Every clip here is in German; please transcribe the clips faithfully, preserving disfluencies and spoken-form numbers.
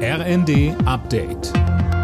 R N D Update.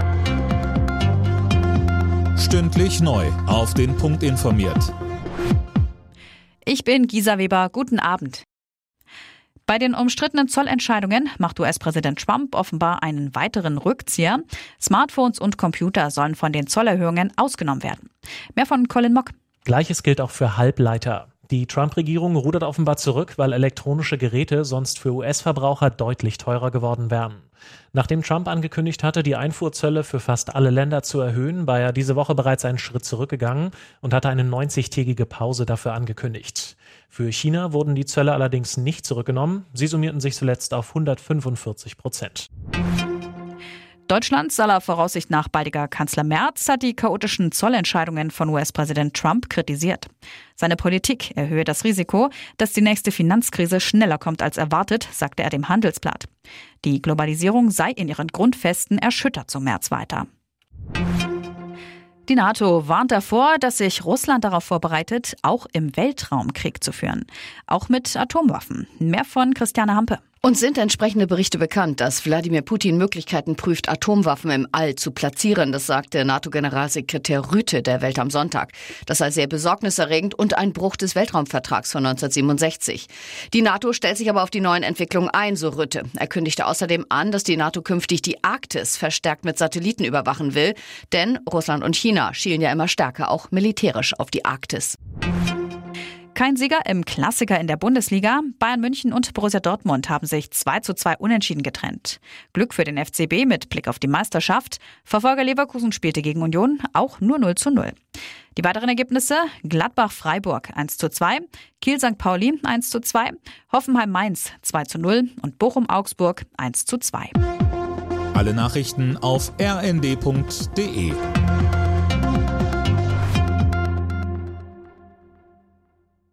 Stündlich neu auf den Punkt informiert. Ich bin Gisa Weber. Guten Abend. Bei den umstrittenen Zollentscheidungen macht U S-Präsident Trump offenbar einen weiteren Rückzieher. Smartphones und Computer sollen von den Zollerhöhungen ausgenommen werden. Mehr von Colin Mock. Gleiches gilt auch für Halbleiter. Die Trump-Regierung rudert offenbar zurück, weil elektronische Geräte sonst für U S-Verbraucher deutlich teurer geworden wären. Nachdem Trump angekündigt hatte, die Einfuhrzölle für fast alle Länder zu erhöhen, war er diese Woche bereits einen Schritt zurückgegangen und hatte eine neunzigtägige Pause dafür angekündigt. Für China wurden die Zölle allerdings nicht zurückgenommen. Sie summierten sich zuletzt auf hundertfünfundvierzig Prozent. Deutschlands aller Voraussicht nach baldiger Kanzler Merz hat die chaotischen Zollentscheidungen von U S-Präsident Trump kritisiert. Seine Politik erhöhe das Risiko, dass die nächste Finanzkrise schneller kommt als erwartet, sagte er dem Handelsblatt. Die Globalisierung sei in ihren Grundfesten erschüttert, so Merz weiter. Die NATO warnt davor, dass sich Russland darauf vorbereitet, auch im Weltraum Krieg zu führen. Auch mit Atomwaffen. Mehr von Christiane Hampe. Uns sind entsprechende Berichte bekannt, dass Wladimir Putin Möglichkeiten prüft, Atomwaffen im All zu platzieren. Das sagte NATO-Generalsekretär Rüte der Welt am Sonntag. Das sei sehr besorgniserregend und ein Bruch des Weltraumvertrags von neunzehnhundertsiebenundsechzig. Die NATO stellt sich aber auf die neuen Entwicklungen ein, so Rüte. Er kündigte außerdem an, dass die NATO künftig die Arktis verstärkt mit Satelliten überwachen will. Denn Russland und China schielen ja immer stärker auch militärisch auf die Arktis. Kein Sieger im Klassiker in der Bundesliga. Bayern München und Borussia Dortmund haben sich zwei zu zwei unentschieden getrennt. Glück für den F C B mit Blick auf die Meisterschaft. Verfolger Leverkusen spielte gegen Union auch nur null zu null. Die weiteren Ergebnisse: Gladbach-Freiburg eins zu zwei, Kiel-Sankt Pauli eins zu zwei, Hoffenheim-Mainz zwei zu null und Bochum-Augsburg eins zu zwei. Alle Nachrichten auf r n d punkt d e.